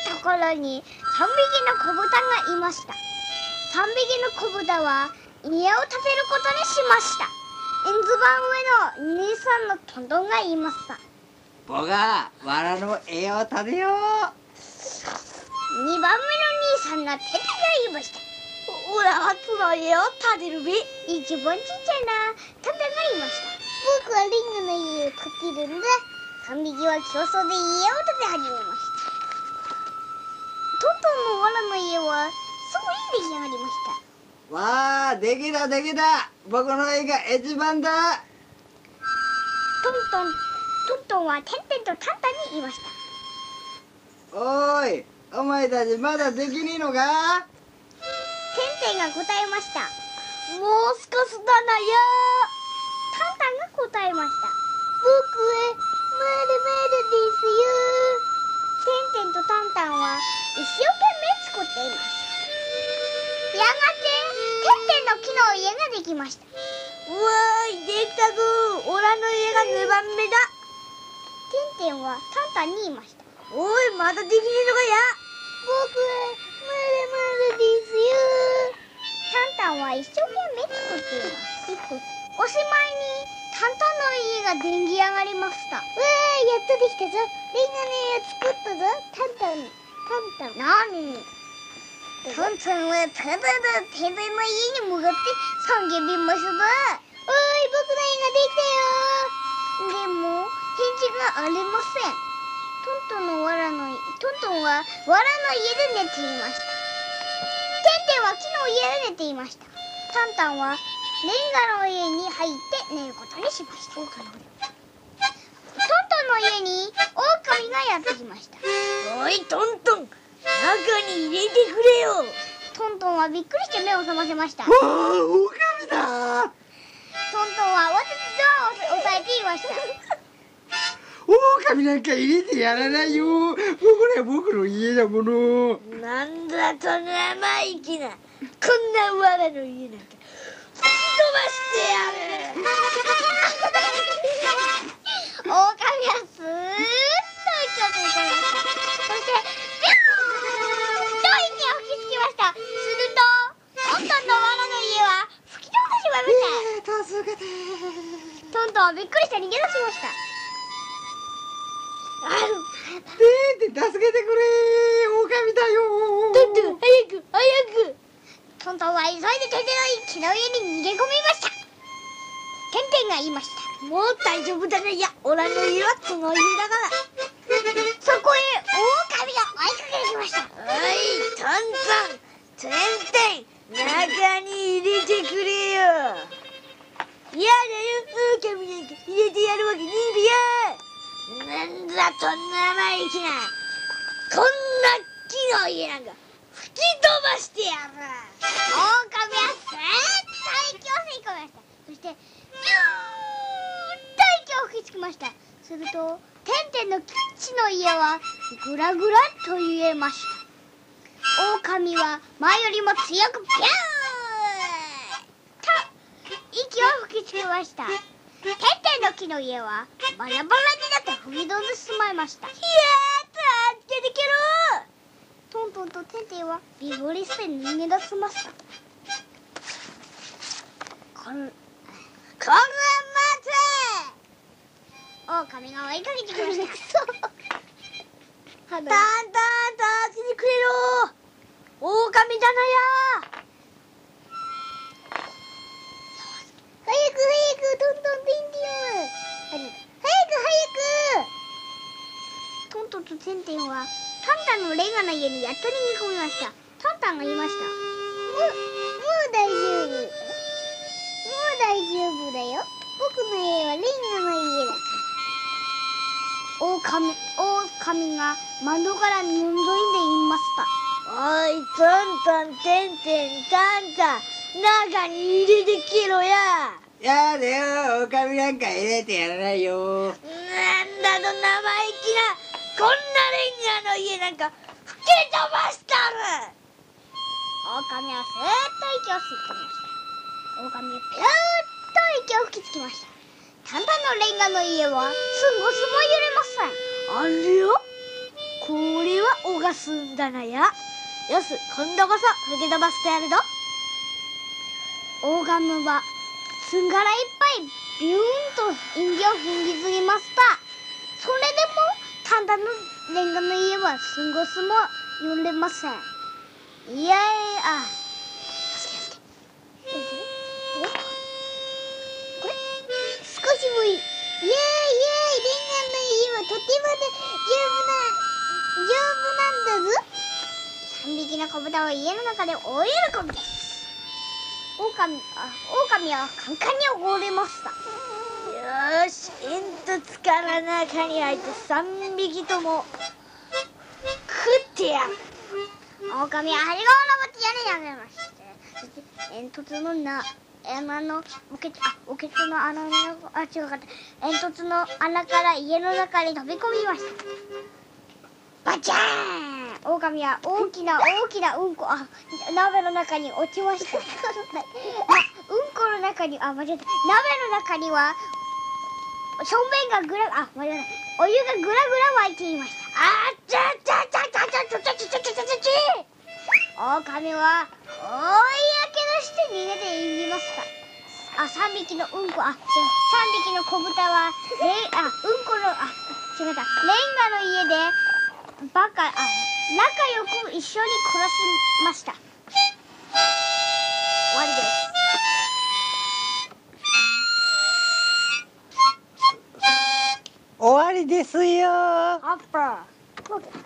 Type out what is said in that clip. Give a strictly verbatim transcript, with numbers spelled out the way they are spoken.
ところにさんびきの子豚がいました。さんびきの子豚は家を建てることにしました。円図番上の兄さんのトントンが言いました。 僕がわらの家を建てよう。 にばんめの兄さんのテテが言いました。 おらはその家を建てるべ。 一番ちっちゃなタタが言いました。僕はリングの家を建てるんだ。三匹は競争で家を建て始めました。トントンのわらの家はすぐに出来上がりました。 わあ、できたできた。僕の家が一番だ。 トントントントンはテンテンとタンタンに言いました。 おーい、お前たちまだできねえのか。 テンテンが答えました。 もう少しだなよ。 タンタンが答えました。 僕へまだまだですよ。 テンテンとタンタンは一生懸命作っています。やがてテンテンの木の家ができました。 うわーい、できたぞ。オラの家がにばんめだ。 テンテンはタンタンに言いました。 おい、まだできねえのかや。僕はまだまだですよ。 タンタンは一生懸命作っています。おしまいにタンタンの家が出来上がりました。 わー、やっとできたぞ。リンゴの家作ったぞ。タンタン、タンタン。 なにタンタンはただだテンテンの家に向かって叫びました。 おい、僕の家ができたよ。 でも返事がありません。トントンのわらのトントンはわらの家で寝ていました。テンテンは木の家で寝ていました。タンタンはレンガの家に入って寝ることにしました。トントンの家に狼がやってきました。 おい、トントン、中に入れてくれよ。 トントンはびっくりして目を覚ませました。 わあ、狼だ。 トントンは慌ててドアを押さえていました。 狼なんか入れてやらないよ。これは僕の家だもの。 なんだと生意気な。こんなわらの家なんか吹き飛ばしてやる。 狼はスーッと息を吸い込みました。そしてビューンと息を吹きつけました。するとトントンのわらの家は吹き飛んでしまいました。 助けて。 トントンはびっくりして逃げ出しました。 でーって助けてくれ。狼だよ。 トントン、早く早く。 トントンは急いでテンテンの木の家に逃げ込みました。テンテンが言いました。 もう大丈夫だね。いや、オラの家はこの家だから。 そこへ狼が追いかけてきました。 おい、トントン、テンテン、中に入れてくれよ。いやだよ、狼なんか入れてやるわけねえべや。なんだと生意気な。こんな木の家なんか吹き飛ばしてやる。 狼はスーッと息を吸い込みました。そしてビューンと息を吹きつけました。するとテンテンの木の家はぐらぐらと揺れました。狼は前よりも強くビューンと息を吹きつけました。テンテンの木の家はバラバラになって吹き飛んでしまいました。 いやー、助けてけろ。 トントンとテンテンはビブリスで逃げ出しました。こんこら待て。 狼が追いかけてきました。 タンタン、助けてくれろ。狼だなや。 早く早くトントンテンテン。早く早く。トントンとテンテンはタンタンのレンガの家にやっと逃げ込みました。タンタンが言いました。もう、もう大丈夫。もう大丈夫だよ。僕の家はレンガの家だから。狼、狼が窓から覗いで言いました。 おい、トントン、テンテン、タンタン、中に入れてけろや。 やだよ、狼なんか入れてやらないよ。 なんだと生意気な。こんなレンガの家なんか吹き飛ばしたる。 狼はスーッと息を吸い込みました。狼はピューッと息を吹きつけました。タンタンのレンガの家はすごすも揺れません。 あれよ、これは子が済んだなや。よし、今度こそ吹き飛ばしてやるぞ。 オオカミはすんがらいっぱいビューンと印形を踏み継ぎました。それでもただのレンガの家はすんごすも揺れません。いやいや、あ、助け助け。おこれ少しもいい。イエーイイエーイ、レンガの家はとても丈夫な丈夫なんだぞ。三匹の子豚は家の中で大喜びです。狼、あ、狼はカンカンに溺れました。 よーし、煙突から中に入って三匹とも食ってやる。 狼は針が登って屋根に上げまして、そして煙突のな穴のおけあおけつの穴のあ違うかった煙突の穴から家の中に飛び込みました。バチャーン。狼は大きな大きなうんこあ鍋の中に落ちました。あ、うんこの中にあ間違えた。鍋の中には正面がぐらあ間違えた。お湯がぐらぐら沸いていました。あっちゃっちゃっちゃっちゃっちゃっちゃっちゃっちゃっちゃっちゃっちゃっちゃ。狼は大やけどして逃げていきました。あ、三匹のうんこあ違う三匹の子豚はレあうんこのあ違ったレンガの家でバカあ仲良く一緒に暮らしました。終わりです。 終わりですよ。 アッパー。